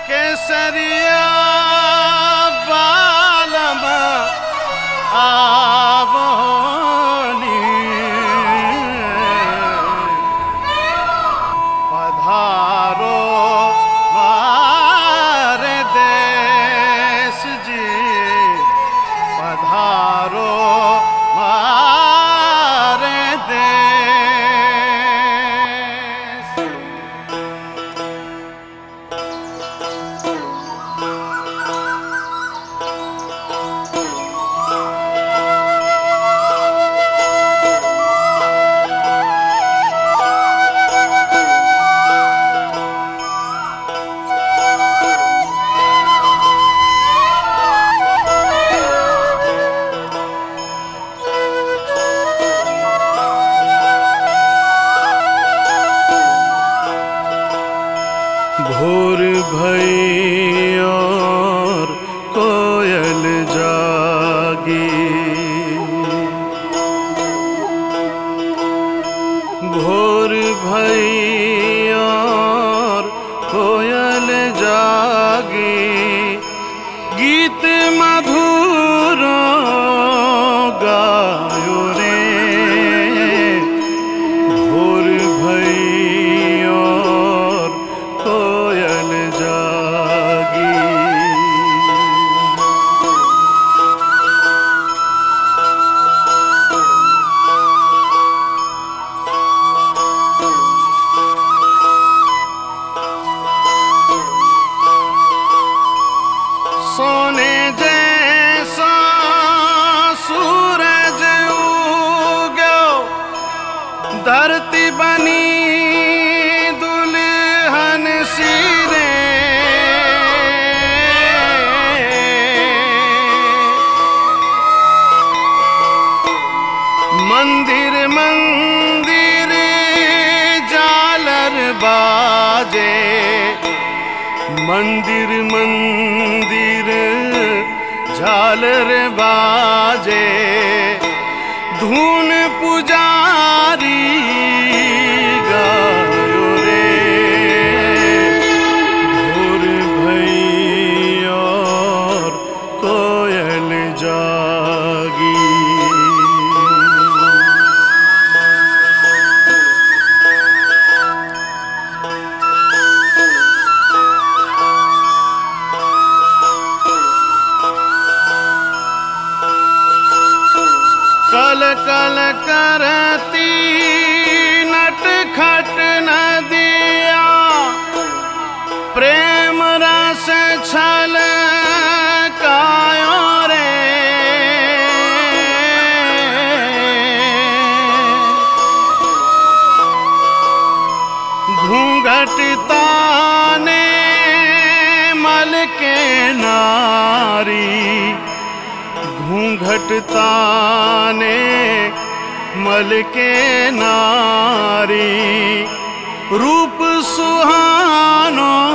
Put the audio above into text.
केसरिया बालम आवनी पधारो मारे देश जी पधारो मारे देश। भोर भई और कोयल जागी, भोर भई और कोयल जागी, गीत मधुर गायो रे। भोर भई और कोयल जागी, सोने जैसा सूरज उग्यो, धरती बनी दुल्हन सिरे। मंदिर मंदिर झालर बाजे, मंदिर मंदिर झालर बाजे, धून पुजारी गायो रे। भोर भई और कोयल जागी, कल कल करती नटखट नदिया, प्रेम रस छलकायो रे। घूंघट ताने मल के नारी, घूंघट ताने मल के नारी, रूप सुहानो